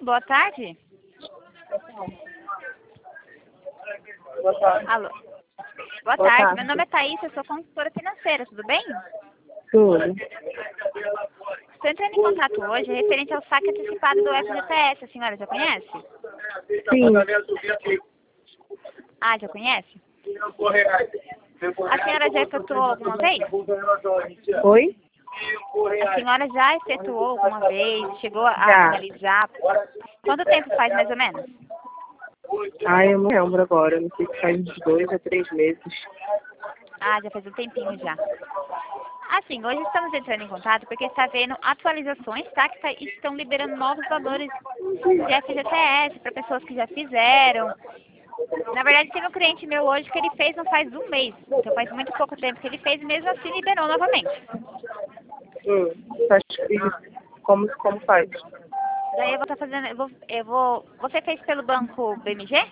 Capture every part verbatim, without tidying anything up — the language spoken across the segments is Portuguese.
boa tarde. Boa tarde. Alô. Boa, Boa tarde. tarde. Meu nome é Thaís, eu sou consultora financeira, tudo bem? Tudo. Estou entrando em contato hoje referente ao saque antecipado do F G T S. A senhora já conhece? Sim. Ah, já conhece? A senhora já efetuou alguma vez? Oi? A senhora já efetuou alguma vez? Chegou a Já. finalizar? Quanto tempo faz, mais ou menos? Ah, eu não lembro agora. Não sei se faz uns dois a três meses. Ah, já faz um tempinho já. Assim, hoje estamos entrando em contato porque está havendo atualizações, tá? Que tá, estão liberando novos valores de F G T S para pessoas que já fizeram. Na verdade, teve um cliente meu hoje que ele fez não faz um mês. Então faz muito pouco tempo que ele fez e mesmo assim liberou novamente. Hum. Acho que como, como faz? Daí eu vou estar fazendo, eu vou, eu vou... Você fez pelo banco B M G?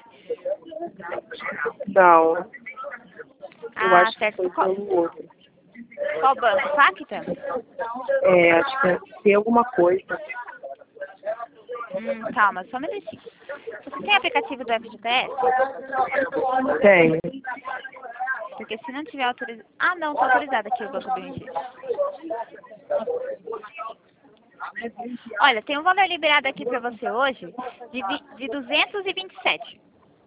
Não. Eu Ah, acho que foi certo. Qual, pelo outro. qual banco? Pacta? É, acho que é- tem alguma coisa. Hum, calma, só um minutinho. Você tem aplicativo do F G T S? Tenho. Porque se não tiver autorizado... Ah, não, está autorizado aqui o banco B M G. Olha, tem um valor liberado aqui para você hoje de, vi- de duzentos e vinte e sete.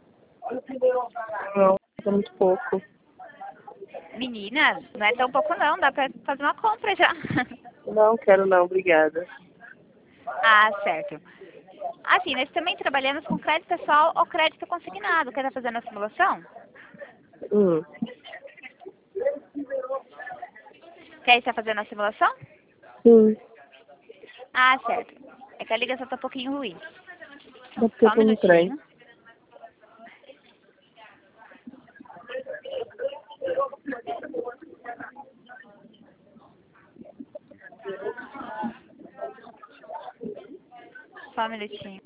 Não, é muito pouco. Menina, não é tão pouco não, dá para fazer uma compra já. Não quero não, obrigada. Ah, certo. Assim, nós também trabalhamos com crédito pessoal ou crédito consignado. Quer estar fazendo a simulação? Hum. Quer estar fazendo a simulação? Sim. Ah, certo. É que a ligação está um pouquinho ruim. É porque Só eu um tô no trem. minutinho. Só um minutinho.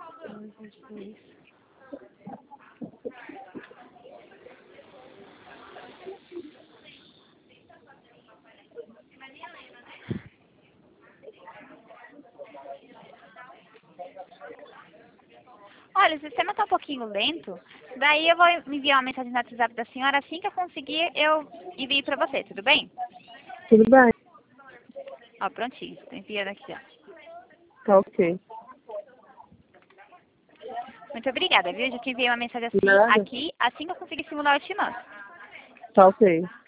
Olha, o sistema está um pouquinho lento. Daí eu vou enviar uma mensagem no WhatsApp da senhora. Assim que eu conseguir, eu envio para você, tudo bem? Tudo bem. Ó, prontinho. Estou enviando aqui, ó. Tá ok. Muito obrigada, viu? Já te enviei uma mensagem assim, Nada. aqui. Assim que eu conseguir simular, eu te mando. Tá ok.